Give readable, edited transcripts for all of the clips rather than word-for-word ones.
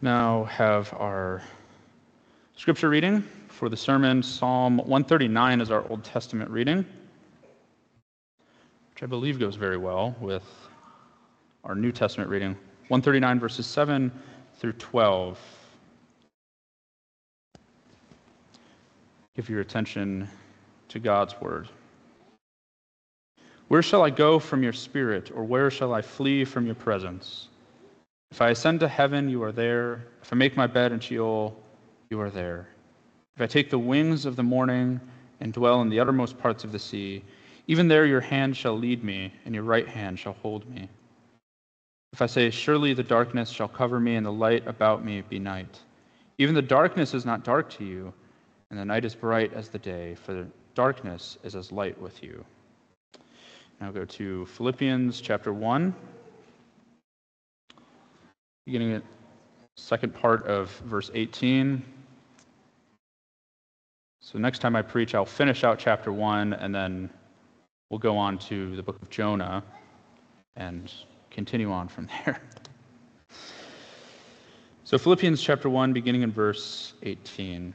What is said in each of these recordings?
Now have our scripture reading for the sermon. Psalm 139 is our Old Testament reading, which I believe goes very well with our New Testament reading. 139 verses 7 through 12. Give your attention to God's word. Where shall I go from your spirit, or where shall I flee from your presence? If I ascend to heaven, you are there. If I make my bed in Sheol, you are there. If I take the wings of the morning and dwell in the uttermost parts of the sea, even there your hand shall lead me, and your right hand shall hold me. If I say, surely the darkness shall cover me, and the light about me be night. Even the darkness is not dark to you, and the night is bright as the day, for the darkness is as light with you. Now go to Philippians chapter 1. Beginning at the second part of verse 18. So next time I preach, I'll finish out chapter 1, and then we'll go on to the book of Jonah and continue on from there. So Philippians chapter 1, beginning in verse 18.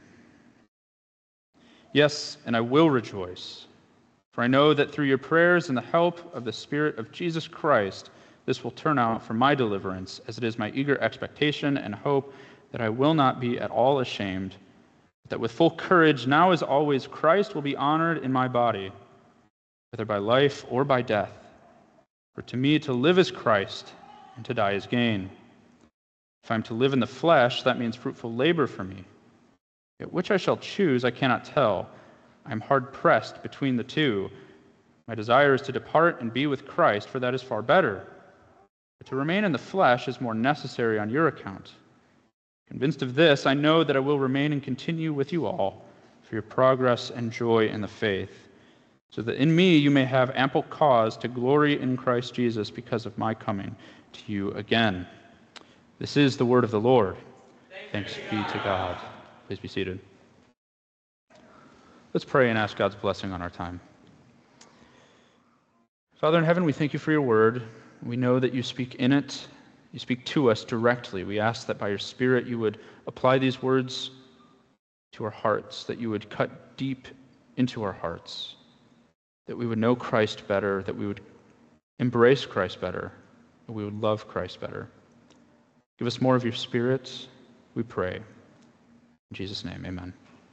Yes, and I will rejoice, for I know that through your prayers and the help of the Spirit of Jesus Christ, this will turn out for my deliverance, as it is my eager expectation and hope that I will not be at all ashamed, but that with full courage, now as always, Christ will be honored in my body, whether by life or by death. For to me to live is Christ, and to die is gain. If I am to live in the flesh, that means fruitful labor for me. Yet which I shall choose, I cannot tell. I am hard-pressed between the two. My desire is to depart and be with Christ, for that is far better. But to remain in the flesh is more necessary on your account. Convinced of this, I know that I will remain and continue with you all for your progress and joy in the faith, so that in me you may have ample cause to glory in Christ Jesus because of my coming to you again. This is the word of the Lord. Thanks be to God. Please be seated. Let's pray and ask God's blessing on our time. Father in heaven, we thank you for your word. We know that you speak in it. You speak to us directly. We ask that by your Spirit you would apply these words to our hearts, that you would cut deep into our hearts, that we would know Christ better, that we would embrace Christ better, that we would love Christ better. Give us more of your Spirit, we pray. In Jesus' name, amen.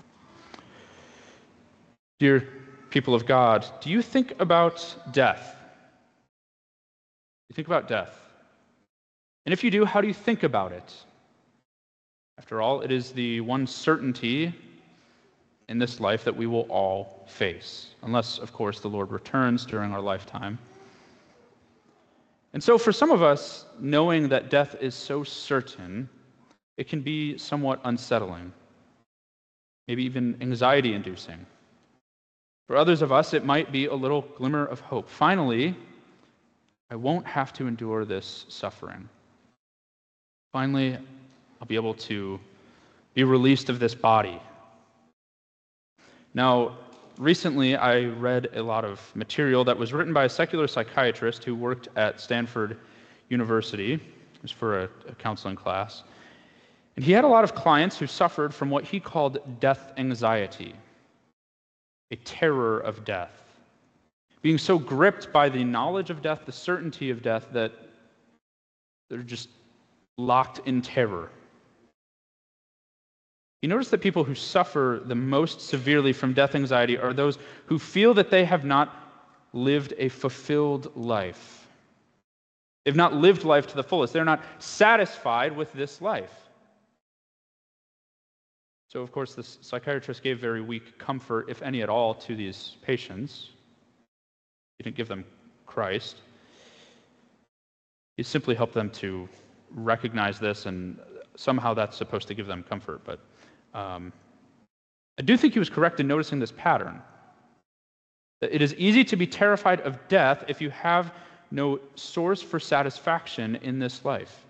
Dear people of God, do you think about death? You think about death. And if you do, how do you think about it? After all, it is the one certainty in this life that we will all face, unless, of course, the Lord returns during our lifetime. And so for some of us, knowing that death is so certain, it can be somewhat unsettling, maybe even anxiety-inducing. For others of us, it might be a little glimmer of hope. Finally, I won't have to endure this suffering. Finally, I'll be able to be released of this body. Now, recently I read a lot of material that was written by a secular psychiatrist who worked at Stanford University. It was for a counseling class. And he had a lot of clients who suffered from what he called death anxiety, a terror of death. Being so gripped by the knowledge of death, the certainty of death, that they're just locked in terror. You notice that people who suffer the most severely from death anxiety are those who feel that they have not lived a fulfilled life. They've not lived life to the fullest. They're not satisfied with this life. So, of course, the psychiatrist gave very weak comfort, if any at all, to these patients. He didn't give them Christ. He simply helped them to recognize this, and somehow that's supposed to give them comfort. But I do think he was correct in noticing this pattern. That it is easy to be terrified of death if you have no source for satisfaction in this life.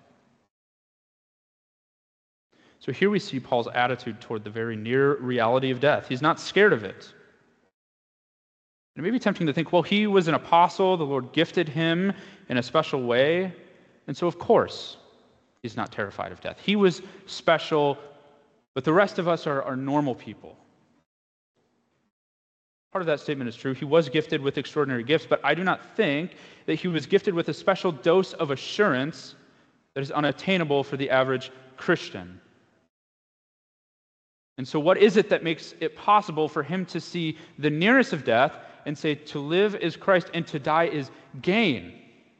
So here we see Paul's attitude toward the very near reality of death. He's not scared of it. It may be tempting to think, well, he was an apostle, the Lord gifted him in a special way, and so of course, He's not terrified of death. He was special, but the rest of us are normal people. Part of that statement is true. He was gifted with extraordinary gifts, but I do not think that he was gifted with a special dose of assurance that is unattainable for the average Christian. And so what is it that makes it possible for him to see the nearness of death and say, to live is Christ and to die is gain?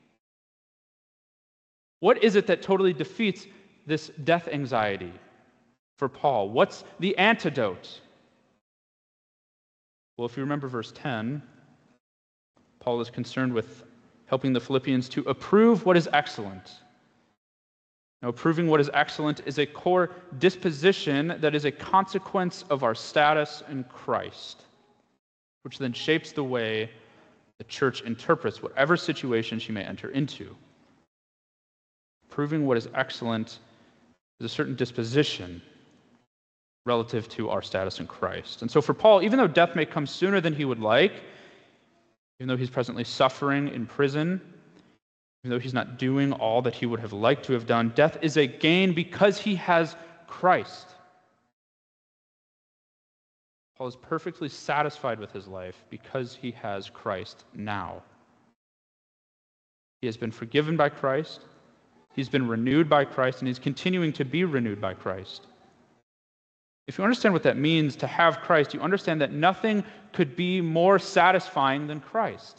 What is it that totally defeats this death anxiety for Paul? What's the antidote? Well, if you remember verse 10, Paul is concerned with helping the Philippians to approve what is excellent. Now, approving what is excellent is a core disposition that is a consequence of our status in Christ, which then shapes the way the church interprets whatever situation she may enter into. Approving what is excellent is a certain disposition relative to our status in Christ. And so for Paul, even though death may come sooner than he would like, even though he's presently suffering in prison, even though he's not doing all that he would have liked to have done, death is a gain because he has Christ. Paul is perfectly satisfied with his life because he has Christ now. He has been forgiven by Christ, he's been renewed by Christ, and he's continuing to be renewed by Christ. If you understand what that means to have Christ, you understand that nothing could be more satisfying than Christ.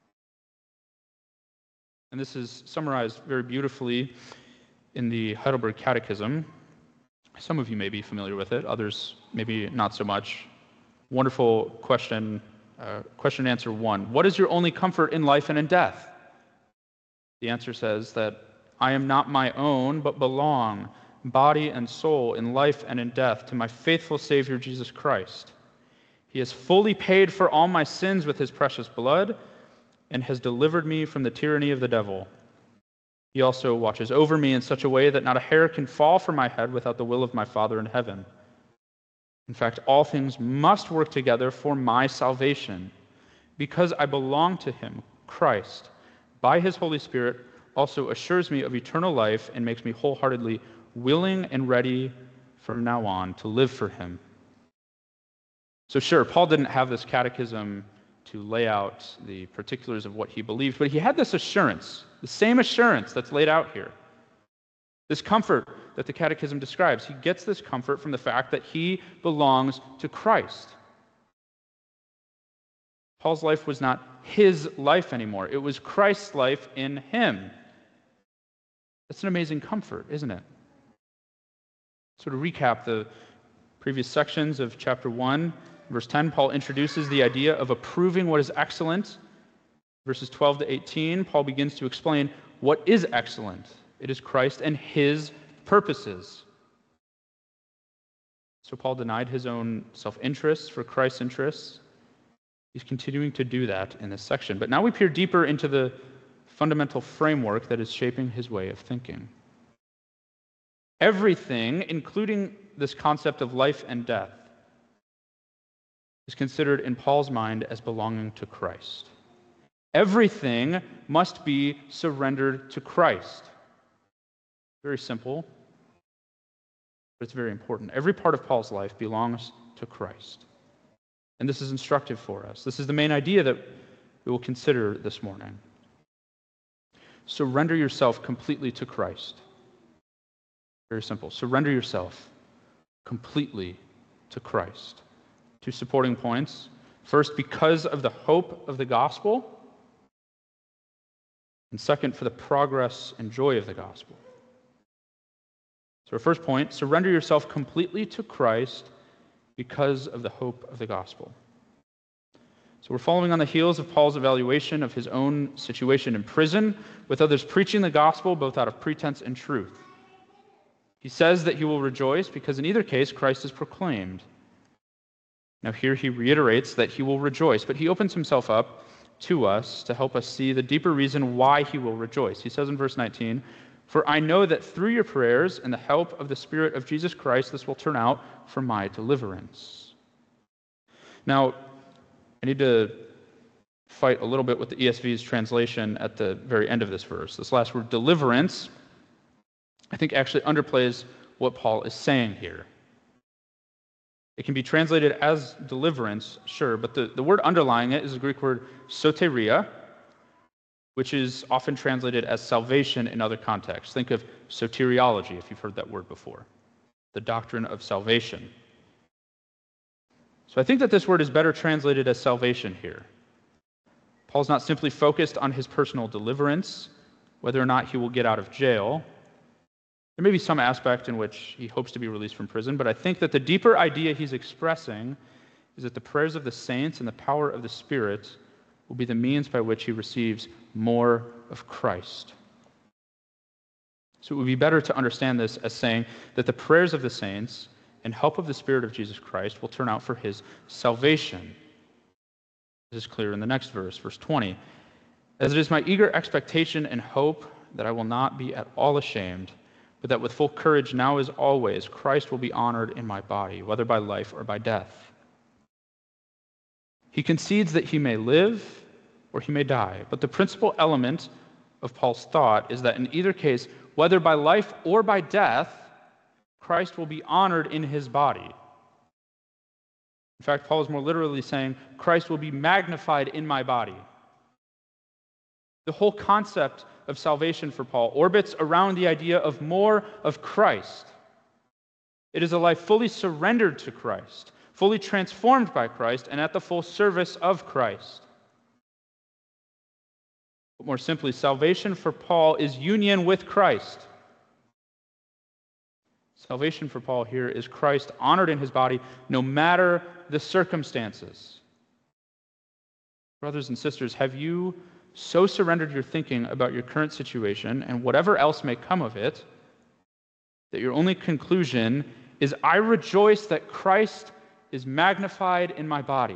And this is summarized very beautifully in the Heidelberg Catechism. Some of you may be familiar with it, others maybe not so much. Wonderful question, question and answer 1. What is your only comfort in life and in death? The answer says that I am not my own, but belong, body and soul, in life and in death, to my faithful Savior Jesus Christ. He has fully paid for all my sins with his precious blood, and has delivered me from the tyranny of the devil. He also watches over me in such a way that not a hair can fall from my head without the will of my Father in heaven. In fact, all things must work together for my salvation, because I belong to him, Christ, by his Holy Spirit, also assures me of eternal life and makes me wholeheartedly willing and ready from now on to live for him. So sure, Paul didn't have this catechism to lay out the particulars of what he believed, but he had this assurance, the same assurance that's laid out here. This comfort that the Catechism describes. He gets this comfort from the fact that he belongs to Christ. Paul's life was not his life anymore. It was Christ's life in him. That's an amazing comfort, isn't it? So to recap the previous sections of chapter 1, verse 10, Paul introduces the idea of approving what is excellent. Verses 12 to 18, Paul begins to explain what is excellent. It is Christ and his purposes. So Paul denied his own self-interests for Christ's interests. He's continuing to do that in this section. But now we peer deeper into the fundamental framework that is shaping his way of thinking. Everything, including this concept of life and death, is considered in Paul's mind as belonging to Christ. Everything must be surrendered to Christ. Very simple, but it's very important. Every part of Paul's life belongs to Christ. And this is instructive for us. This is the main idea that we will consider this morning. Surrender yourself completely to Christ. Very simple. Surrender yourself completely to Christ. 2 supporting points. First, because of the hope of the gospel. And second, for the progress and joy of the gospel. So our first point, surrender yourself completely to Christ because of the hope of the gospel. So we're following on the heels of Paul's evaluation of his own situation in prison, with others preaching the gospel both out of pretense and truth. He says that he will rejoice because in either case Christ is proclaimed. Now here he reiterates that he will rejoice, but he opens himself up to us to help us see the deeper reason why he will rejoice. He says in verse 19, "For I know that through your prayers and the help of the Spirit of Jesus Christ, this will turn out for my deliverance." Now, I need to fight a little bit with the ESV's translation at the very end of this verse. This last word, deliverance, I think actually underplays what Paul is saying here. It can be translated as deliverance, sure, but the word underlying it is the Greek word soteria, which is often translated as salvation in other contexts. Think of soteriology, if you've heard that word before, the doctrine of salvation. So I think that this word is better translated as salvation here. Paul's not simply focused on his personal deliverance, whether or not he will get out of jail. There may be some aspect in which he hopes to be released from prison, but I think that the deeper idea he's expressing is that the prayers of the saints and the power of the Spirit will be the means by which he receives more of Christ. So it would be better to understand this as saying that the prayers of the saints and help of the Spirit of Jesus Christ will turn out for his salvation. This is clear in the next verse, verse 20. As it is my eager expectation and hope that I will not be at all ashamed, but that with full courage now as always, Christ will be honored in my body, whether by life or by death. He concedes that he may live or he may die, but the principal element of Paul's thought is that in either case, whether by life or by death, Christ will be honored in his body. In fact, Paul is more literally saying, Christ will be magnified in my body. The whole concept of salvation for Paul orbits around the idea of more of Christ. It is a life fully surrendered to Christ, fully transformed by Christ, and at the full service of Christ. But more simply, salvation for Paul is union with Christ. Salvation for Paul here is Christ honored in his body no matter the circumstances. Brothers and sisters, have you so surrendered your thinking about your current situation and whatever else may come of it, that your only conclusion is, I rejoice that Christ is magnified in my body?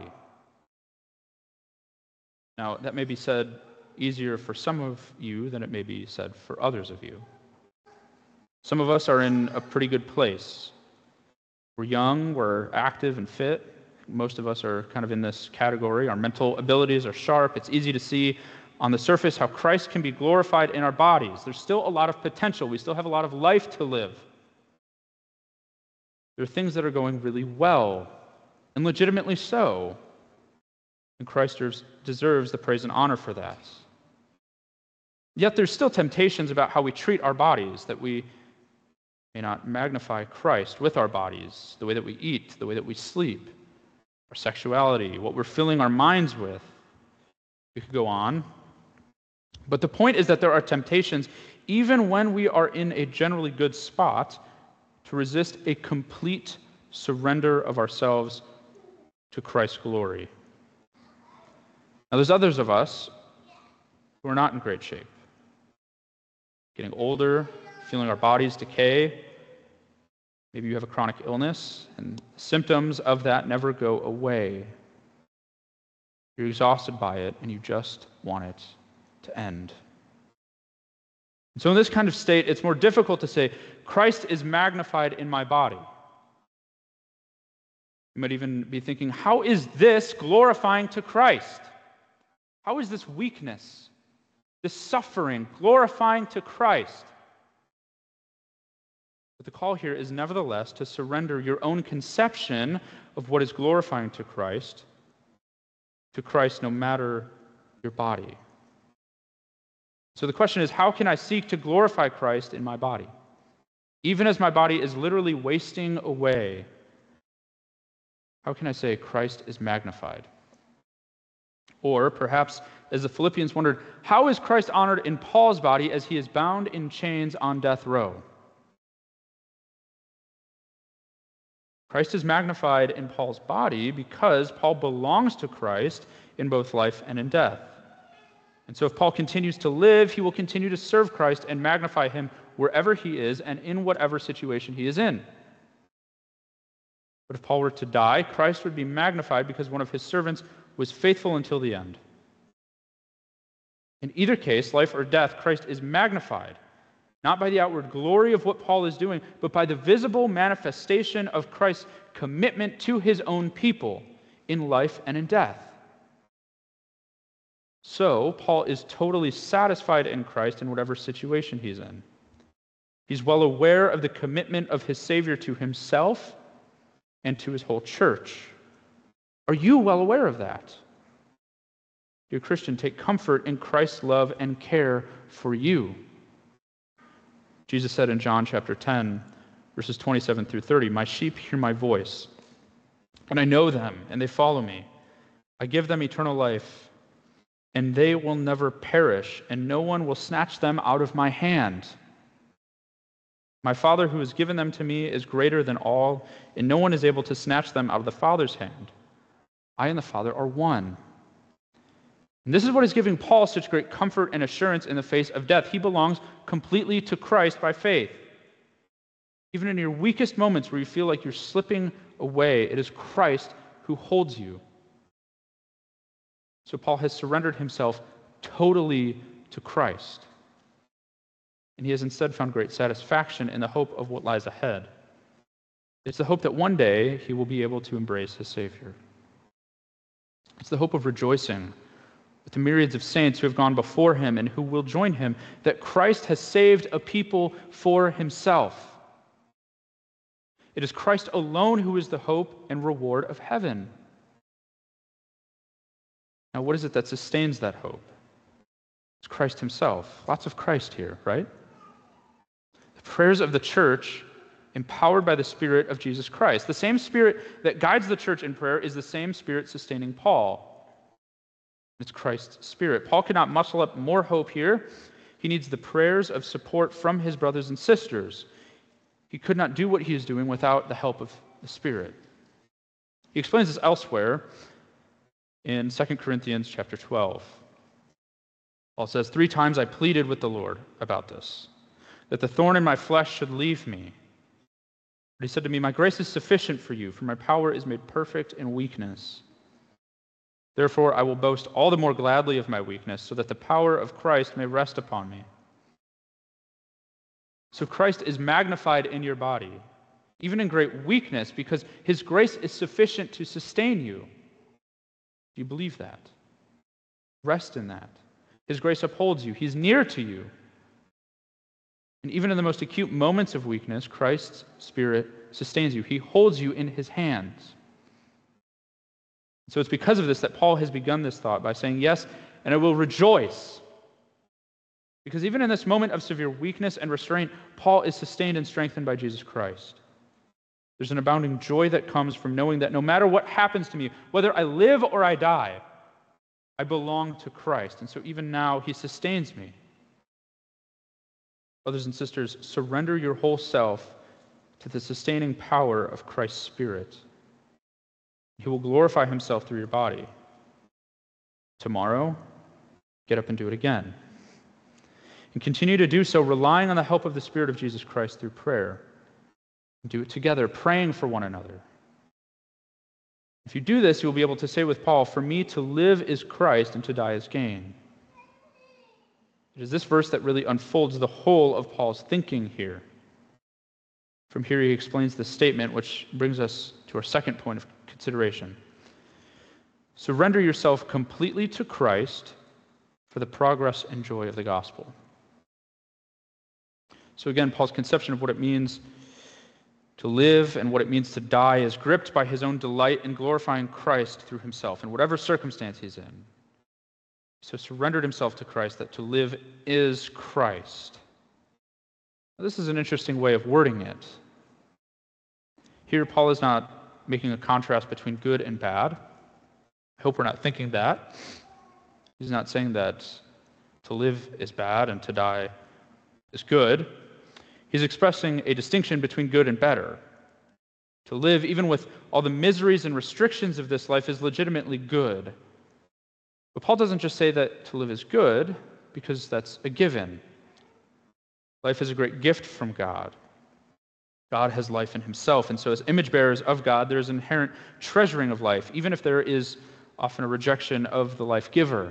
Now, that may be said easier for some of you than it may be said for others of you. Some of us are in a pretty good place. We're young, we're active and fit. Most of us are kind of in this category. Our mental abilities are sharp. It's easy to see on the surface how Christ can be glorified in our bodies. There's still a lot of potential. We still have a lot of life to live. There are things that are going really well, and legitimately so. And Christ deserves the praise and honor for that. Yet there's still temptations about how we treat our bodies, that we may not magnify Christ with our bodies, the way that we eat, the way that we sleep, our sexuality, what we're filling our minds with. We could go on. But the point is that there are temptations, even when we are in a generally good spot, to resist a complete surrender of ourselves to Christ's glory. Now, there's others of us who are not in great shape. Getting older, feeling our bodies decay. Maybe you have a chronic illness, and symptoms of that never go away. You're exhausted by it, and you just want it to end. And so in this kind of state, it's more difficult to say, Christ is magnified in my body. You might even be thinking, how is this glorifying to Christ? How is this weakness, this suffering, glorifying to Christ? But the call here is nevertheless to surrender your own conception of what is glorifying to Christ no matter your body. So the question is, how can I seek to glorify Christ in my body? Even as my body is literally wasting away, how can I say Christ is magnified? Or perhaps, as the Philippians wondered, how is Christ honored in Paul's body as he is bound in chains on death row? Christ is magnified in Paul's body because Paul belongs to Christ in both life and in death. And so if Paul continues to live, he will continue to serve Christ and magnify him wherever he is and in whatever situation he is in. But if Paul were to die, Christ would be magnified because one of his servants was faithful until the end. In either case, life or death, Christ is magnified, not by the outward glory of what Paul is doing, but by the visible manifestation of Christ's commitment to his own people in life and in death. So, Paul is totally satisfied in Christ in whatever situation he's in. He's well aware of the commitment of his Savior to himself and to his whole church. Are you well aware of that? Dear Christian, take comfort in Christ's love and care for you. Jesus said in John chapter 10, verses 27 through 30, "My sheep hear my voice, and I know them, and they follow me. I give them eternal life, and they will never perish, and no one will snatch them out of my hand. My Father who has given them to me is greater than all, and no one is able to snatch them out of the Father's hand. I and the Father are one." And this is what is giving Paul such great comfort and assurance in the face of death. He belongs completely to Christ by faith. Even in your weakest moments where you feel like you're slipping away, it is Christ who holds you. So Paul has surrendered himself totally to Christ. And he has instead found great satisfaction in the hope of what lies ahead. It's the hope that one day he will be able to embrace his Savior. It's the hope of rejoicing with the myriads of saints who have gone before him and who will join him, that Christ has saved a people for himself. It is Christ alone who is the hope and reward of heaven. Now, what is it that sustains that hope? It's Christ himself. Lots of Christ here, right? The prayers of the church empowered by the Spirit of Jesus Christ. The same Spirit that guides the church in prayer is the same Spirit sustaining Paul. It's Christ's Spirit. Paul could not muscle up more hope here. He needs the prayers of support from his brothers and sisters. He could not do what he is doing without the help of the Spirit. He explains this elsewhere in 2 Corinthians chapter 12. Paul says, "3 times I pleaded with the Lord about this, that the thorn in my flesh should leave me. But he said to me, 'My grace is sufficient for you, for my power is made perfect in weakness. Therefore, I will boast all the more gladly of my weakness, so that the power of Christ may rest upon me.'" So Christ is magnified in your body, even in great weakness, because his grace is sufficient to sustain you. Do you believe that? Rest in that. His grace upholds you. He's near to you. And even in the most acute moments of weakness, Christ's Spirit sustains you. He holds you in his hands. So it's because of this that Paul has begun this thought by saying, "Yes, and I will rejoice." Because even in this moment of severe weakness and restraint, Paul is sustained and strengthened by Jesus Christ. There's an abounding joy that comes from knowing that no matter what happens to me, whether I live or I die, I belong to Christ. And so even now, he sustains me. Brothers and sisters, surrender your whole self to the sustaining power of Christ's Spirit. He will glorify himself through your body. Tomorrow, get up and do it again. And continue to do so, relying on the help of the Spirit of Jesus Christ through prayer. Do it together, praying for one another. If you do this, you will be able to say with Paul, "For me to live is Christ, and to die is gain." It is this verse that really unfolds the whole of Paul's thinking here. From here, he explains this statement, which brings us to our second point of consideration. Surrender yourself completely to Christ for the progress and joy of the gospel. So again, Paul's conception of what it means to live and what it means to die is gripped by his own delight in glorifying Christ through himself in whatever circumstance he's in. So surrendered himself to Christ, that to live is Christ. Now, this is an interesting way of wording it. Here, Paul is not making a contrast between good and bad. I hope we're not thinking that. He's not saying that to live is bad and to die is good. He's expressing a distinction between good and better. To live, even with all the miseries and restrictions of this life, is legitimately good. But Paul doesn't just say that to live is good, because that's a given. Life is a great gift from God. God has life in himself, and so as image bearers of God, there is an inherent treasuring of life, even if there is often a rejection of the life giver.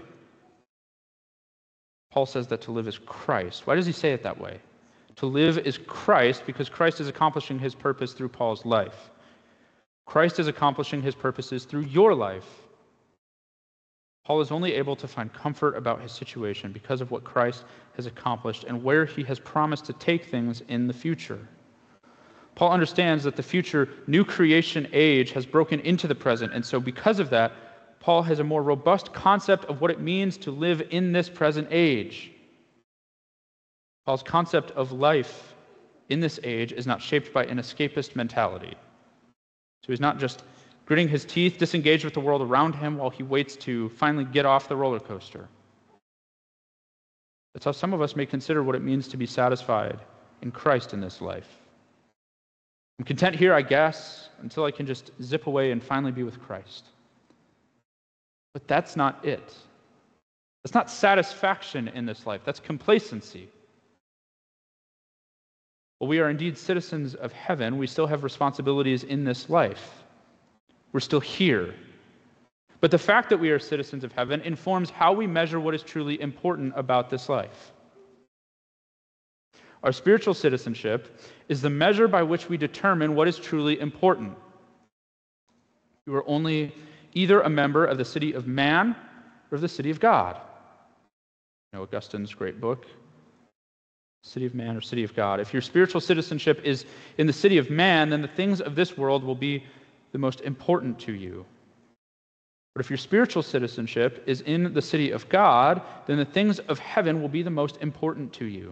Paul says that to live is Christ. Why does he say it that way? To live is Christ because Christ is accomplishing his purpose through Paul's life. Christ is accomplishing his purposes through your life. Paul is only able to find comfort about his situation because of what Christ has accomplished and where he has promised to take things in the future. Paul understands that the future new creation age has broken into the present, and so because of that, Paul has a more robust concept of what it means to live in this present age. Paul's concept of life in this age is not shaped by an escapist mentality. So he's not just gritting his teeth, disengaged with the world around him while he waits to finally get off the roller coaster. That's how some of us may consider what it means to be satisfied in Christ in this life. I'm content here, I guess, until I can just zip away and finally be with Christ. But that's not it. That's not satisfaction in this life. That's complacency. While we are indeed citizens of heaven, we still have responsibilities in this life. We're still here. But the fact that we are citizens of heaven informs how we measure what is truly important about this life. Our spiritual citizenship is the measure by which we determine what is truly important. You are only either a member of the city of man or of the city of God. You know Augustine's great book, City of Man or City of God. If your spiritual citizenship is in the city of man, then the things of this world will be the most important to you. But if your spiritual citizenship is in the city of God, then the things of heaven will be the most important to you.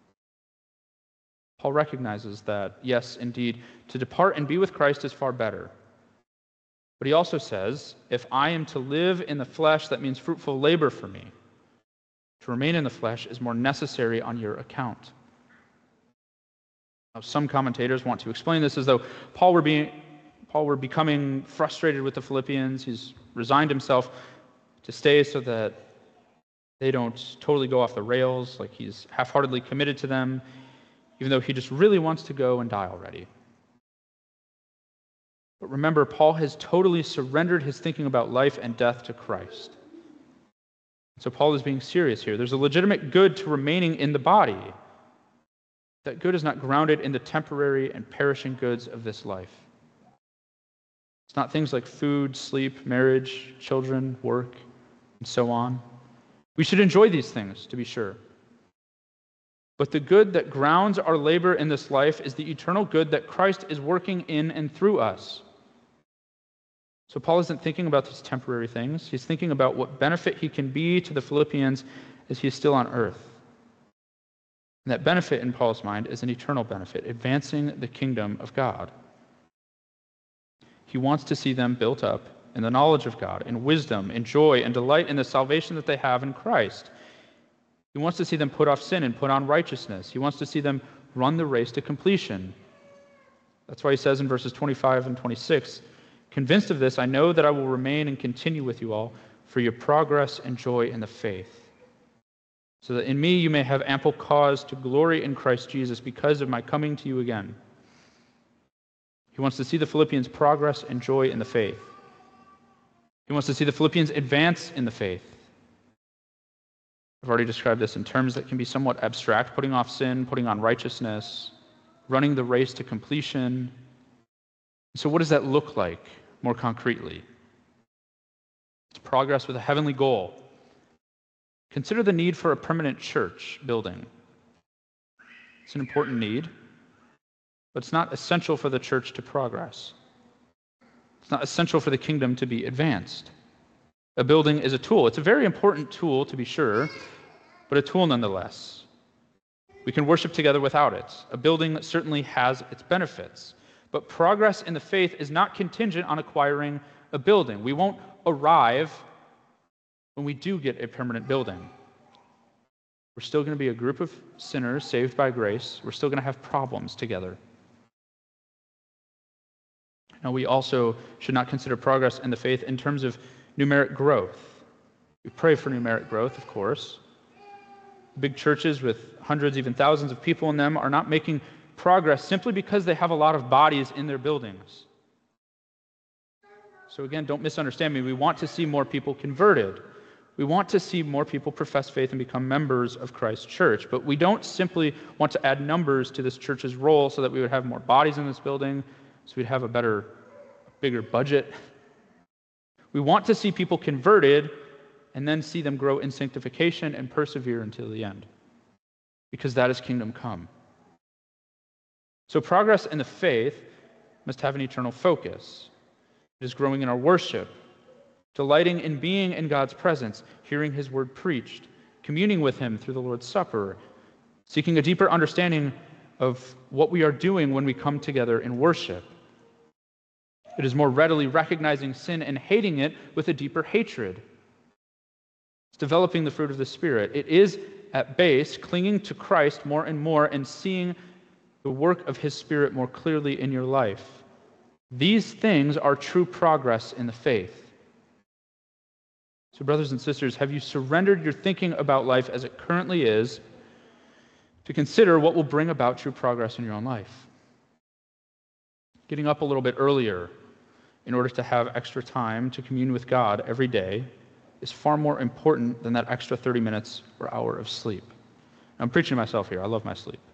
Paul recognizes that, yes, indeed, to depart and be with Christ is far better. But he also says, if I am to live in the flesh, that means fruitful labor for me. To remain in the flesh is more necessary on your account. Now, some commentators want to explain this as though Paul were becoming frustrated with the Philippians. He's resigned himself to stay so that they don't totally go off the rails, like he's half-heartedly committed to them, even though he just really wants to go and die already. But remember, Paul has totally surrendered his thinking about life and death to Christ. So Paul is being serious here. There's a legitimate good to remaining in the body. That good is not grounded in the temporary and perishing goods of this life. It's not things like food, sleep, marriage, children, work, and so on. We should enjoy these things, to be sure. But the good that grounds our labor in this life is the eternal good that Christ is working in and through us. So Paul isn't thinking about these temporary things. He's thinking about what benefit he can be to the Philippians as he is still on earth. And that benefit in Paul's mind is an eternal benefit, advancing the kingdom of God. He wants to see them built up in the knowledge of God, in wisdom, in joy, and delight in the salvation that they have in Christ. He wants to see them put off sin and put on righteousness. He wants to see them run the race to completion. That's why he says in verses 25 and 26, "Convinced of this, I know that I will remain and continue with you all for your progress and joy in the faith, so that in me you may have ample cause to glory in Christ Jesus because of my coming to you again." He wants to see the Philippians progress and joy in the faith. He wants to see the Philippians advance in the faith. I've already described this in terms that can be somewhat abstract, putting off sin, putting on righteousness, running the race to completion. So what does that look like more concretely? It's progress with a heavenly goal. Consider the need for a permanent church building. It's an important need, but it's not essential for the church to progress. It's not essential for the kingdom to be advanced. A building is a tool. It's a very important tool, to be sure, but a tool nonetheless. We can worship together without it. A building certainly has its benefits, but progress in the faith is not contingent on acquiring a building. We won't arrive when we do get a permanent building. We're still going to be a group of sinners saved by grace. We're still going to have problems together. Now, we also should not consider progress in the faith in terms of numeric growth. We pray for numeric growth, of course. Big churches with hundreds, even thousands of people in them are not making progress simply because they have a lot of bodies in their buildings. So again, don't misunderstand me. We want to see more people converted. We want to see more people profess faith and become members of Christ's church. But we don't simply want to add numbers to this church's role so that we would have more bodies in this building, so we'd have a bigger budget. We want to see people converted and then see them grow in sanctification and persevere until the end. Because that is kingdom come. So progress in the faith must have an eternal focus. It is growing in our worship, delighting in being in God's presence, hearing his word preached, communing with him through the Lord's Supper, seeking a deeper understanding of what we are doing when we come together in worship. It is more readily recognizing sin and hating it with a deeper hatred. It's developing the fruit of the Spirit. It is, at base, clinging to Christ more and more and seeing the work of his Spirit more clearly in your life. These things are true progress in the faith. So, brothers and sisters, have you surrendered your thinking about life as it currently is to consider what will bring about true progress in your own life? Getting up a little bit earlier in order to have extra time to commune with God every day is far more important than that extra 30 minutes or hour of sleep. I'm preaching to myself here. I love my sleep.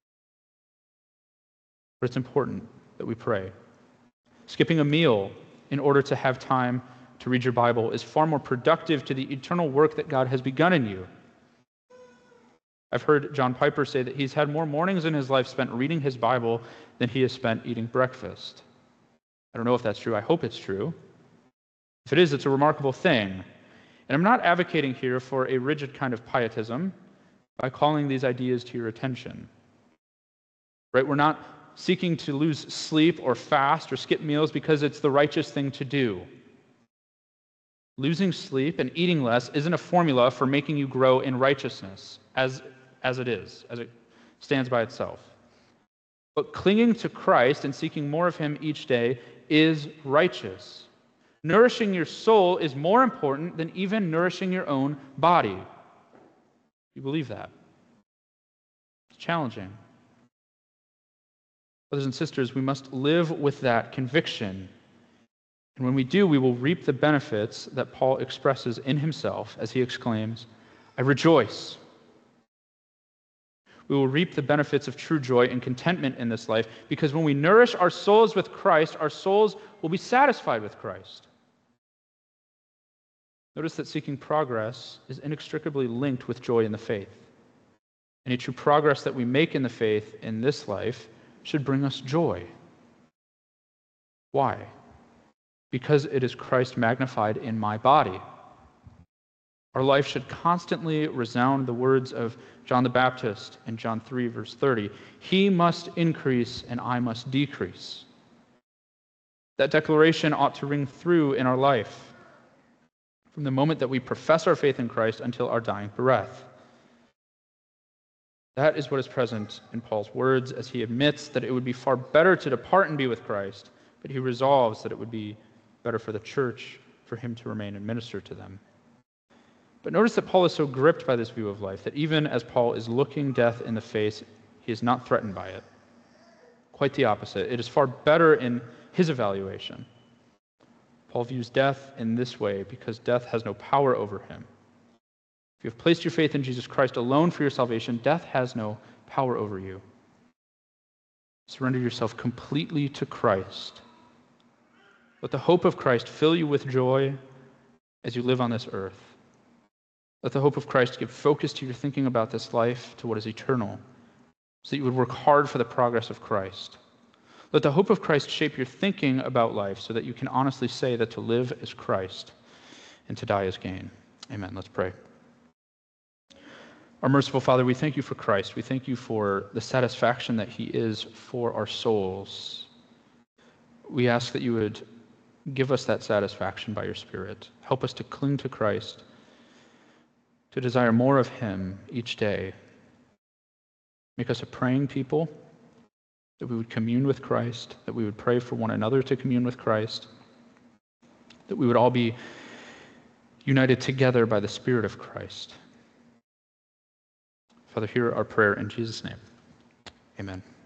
But it's important that we pray. Skipping a meal in order to have time to read your Bible is far more productive to the eternal work that God has begun in you. I've heard John Piper say that he's had more mornings in his life spent reading his Bible than he has spent eating breakfast. I don't know if that's true. I hope it's true. If it is, it's a remarkable thing. And I'm not advocating here for a rigid kind of pietism by calling these ideas to your attention. Right? We're not seeking to lose sleep or fast or skip meals because it's the righteous thing to do. Losing sleep and eating less isn't a formula for making you grow in righteousness, as it stands by itself. But clinging to Christ and seeking more of him each day is righteous. Nourishing your soul is more important than even nourishing your own body. You believe that? It's challenging. Brothers and sisters, we must live with that conviction. And when we do, we will reap the benefits that Paul expresses in himself as he exclaims, "I rejoice." We will reap the benefits of true joy and contentment in this life because when we nourish our souls with Christ, our souls will be satisfied with Christ. Notice that seeking progress is inextricably linked with joy in the faith. Any true progress that we make in the faith in this life should bring us joy. Why? Because it is Christ magnified in my body. Our life should constantly resound the words of John the Baptist in John 3, verse 30. He must increase and I must decrease. That declaration ought to ring through in our life from the moment that we profess our faith in Christ until our dying breath. That is what is present in Paul's words as he admits that it would be far better to depart and be with Christ, but he resolves that it would be better for the church for him to remain and minister to them. But notice that Paul is so gripped by this view of life that even as Paul is looking death in the face, he is not threatened by it. Quite the opposite. It is far better in his evaluation. Paul views death in this way because death has no power over him. If you have placed your faith in Jesus Christ alone for your salvation, death has no power over you. Surrender yourself completely to Christ. Let the hope of Christ fill you with joy as you live on this earth. Let the hope of Christ give focus to your thinking about this life, to what is eternal, so that you would work hard for the progress of Christ. Let the hope of Christ shape your thinking about life so that you can honestly say that to live is Christ and to die is gain. Amen. Let's pray. Our merciful Father, we thank you for Christ. We thank you for the satisfaction that he is for our souls. We ask that you would give us that satisfaction by your Spirit. Help us to cling to Christ, to desire more of him each day. Make us a praying people, that we would commune with Christ, that we would pray for one another to commune with Christ, that we would all be united together by the Spirit of Christ. Father, hear our prayer in Jesus' name. Amen.